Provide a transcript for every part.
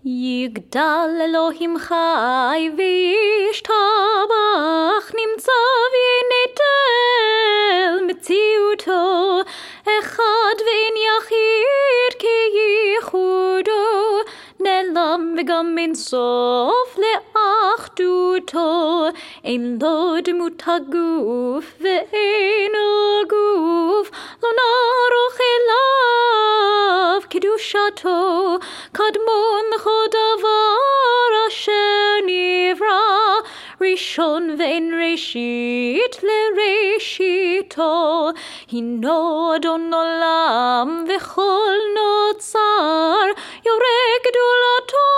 יגדל אלוהים חי וישתבח, נמצא וינטל מציאותו, אחד ואין יחיד כייחודו, נעלם וגם אין סוף לאחדותו, אין לו דמות הגוף ואין הגוף, לא נערוך אליו קדושתו, קדמון לכל דבר אשר נברא, ראשון ואין ראשית לראשיתו, הינו אדון עולם וכל נוצר, יורה גדולתו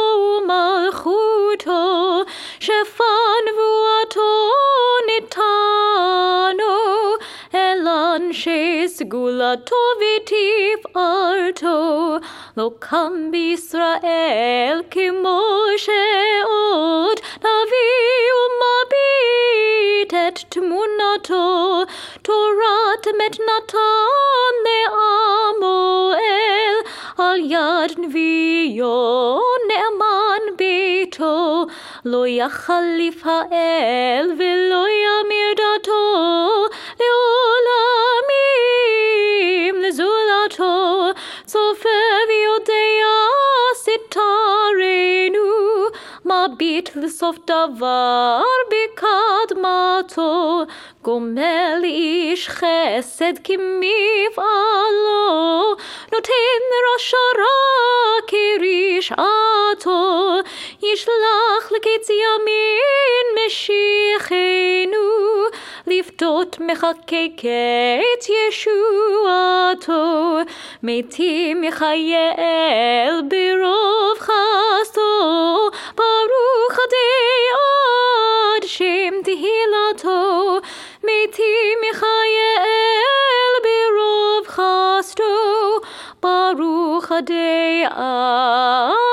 ומלכותו, שפע נבואתו ניתנו, אל אנשי סגולתו ותפארתו, לא קם בישראל כמו שעוד, נביא ומביט את תמונתו, תורת אמת נתן לעמואל, על יד נביאו נאמן ביתו, לא יחליף האל ולא ימיר דתו, לעולמים לזולתו, צופה ויודע סתרנו, מביט לסוף דבר בקדמתו, גומל איש חסד כמפעלו, נותן רשע רע כרשעתו, ישלח לקץ ימין משיחנו, לפדות מחכה קץ ישועתו, מתים יחייל ברוב חסדו, ברוך עדי עד שם תהילתו, מתים יחייל ברוב חסדו, ברוך עדי עד